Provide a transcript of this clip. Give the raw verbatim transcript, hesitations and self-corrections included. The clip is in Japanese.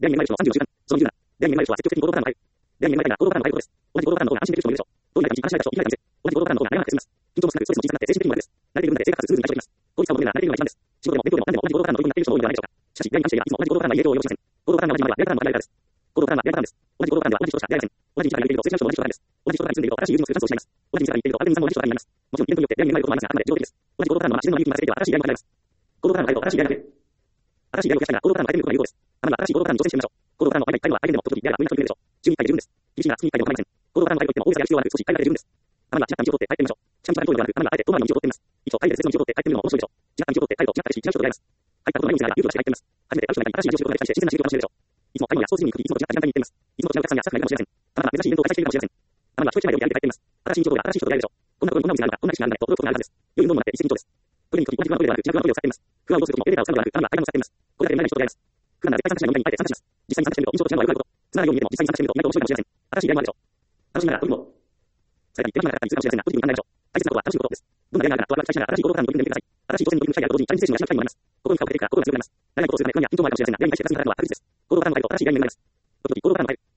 出会いに恵まれる人のさんじゅうの習慣、その理由なら、出会いに恵まれる人は積極的に行動パターンの場合、出会いに恵まれたいなら行動パターンの場合ということです。同じ行動パターンの方が安心できる人もいるでしょう。どういう感じ、話し合いた人、言いたい感じ、同じ行動パターンの方が悩まなくて済みます。緊張も少なく、ストレスも小さくなって精神的にも楽です。慣れている分だけ生活スムーズに対処できます。効率化を求めるなら慣れているのが一番です。仕事でも勉強でも何でも同じ行動パターンの取り組みになっている人も多いのではないでしょうか。しかし、出会いに関しては、いつも同じ行動パターンの類似になっている人も多いのではないでしょうか。行動パターンの同じまでは出会いからの前には理由を要しません。行動パターンの同じまでは出会いからの前には理由を要しません。行動パターンの同じまでは出会いからの前には理由を要しません。同じ行動パターンは同じ人としか出会いません。行動パターンの同じまでは出会いからの前には理由を要しません。同じ道から行っていると、すれ違う人も同じ人となります。同じ人と住んでいると、新しい友人を作るチャンスを失います。同じ道から行っていると、アルテミさんも同じ人となります。もちろん、イベントによって出会いに恵まれることもありますが、あくまで自動的です。同じ行動パターンのまま自然の勇気に任せていては、新しい出会いも与えます。行動パターンの間と新しい出会いが増える。新しい出会いを増やしたいなら、行動パターンの変えてみることが有効です。あなたは新しい行動パターンに挑戦してみましょう。行動パターンの間いっかいのは、相手でも時々出会いが無理な人もいるでしょう。週にいっかいで十分です。厳しいなら月にいっかいでも構いません。行動パターンの間といっても、大げさや必要はなく、少しいっかいだけで十分です。あなたはちらっと道を取って帰ってみましょう。ちなみに、遠いではなく、あなたはあえて遠回りの道を取ってみます。一度、帰りで別の道を取って帰ってみるのも面白いでしょう。ちらっと道を取って帰ると、ちらっとし違う人と出会います。入ったことのないお店なら、勇気を出して帰ってみます。初めて会う人がいたり、新しい常識を体験して、自然な刺激を楽しめるでしょう。いつも買い物やスポーツジムに行く時、いつもと違った時間帯に行っています。いつもと違うお客さんやスタッフがいるかもしれません。あなたは珍しいイベントを開催しているかもしれません。あなたはちょいちょい前をやりて帰っています。新しい情報や新しい人と出会えるでしょう。こんなところにどんなお店があるか、どんな歴史があるかと、驚くことがあるはずです。良いものもあって一石二鳥です。トイレに行く時、同じ不安なトイレではなく、違う不安なトイレを使っています。不安をどうする時もエレベーターを使うのではなく、あなたは階段を使っています。これだけで何々人と出会います。普段なら絶対参加しない飲み会にあえて参加します。実際に参加してみると、印象と違うのがよくあること。つながるように見えても、実際に参加してみると、意外と面白いかもしれません。新しい出会いもあるでしょう。楽しみながら、とても、されたり、手間がかかったりするかもしれませんが、ポジティブに考えましょう。大切なことは楽しいことです。どんな出会いがあるかとワクワクしながら、新しい行動パターンに取り組んでみてください。新しい挑戦に取り組む機会があると同時に、チャレンジ精神が養う機会にもなります。心に負荷をかけているから心が強くなります。慣れないことをするため、不安や緊張もあるかもしれませんが、出会いに対して立つにかかるのは確実です。行動パターンの場合と新しい出会いにもなります。時々行動パターンの場合、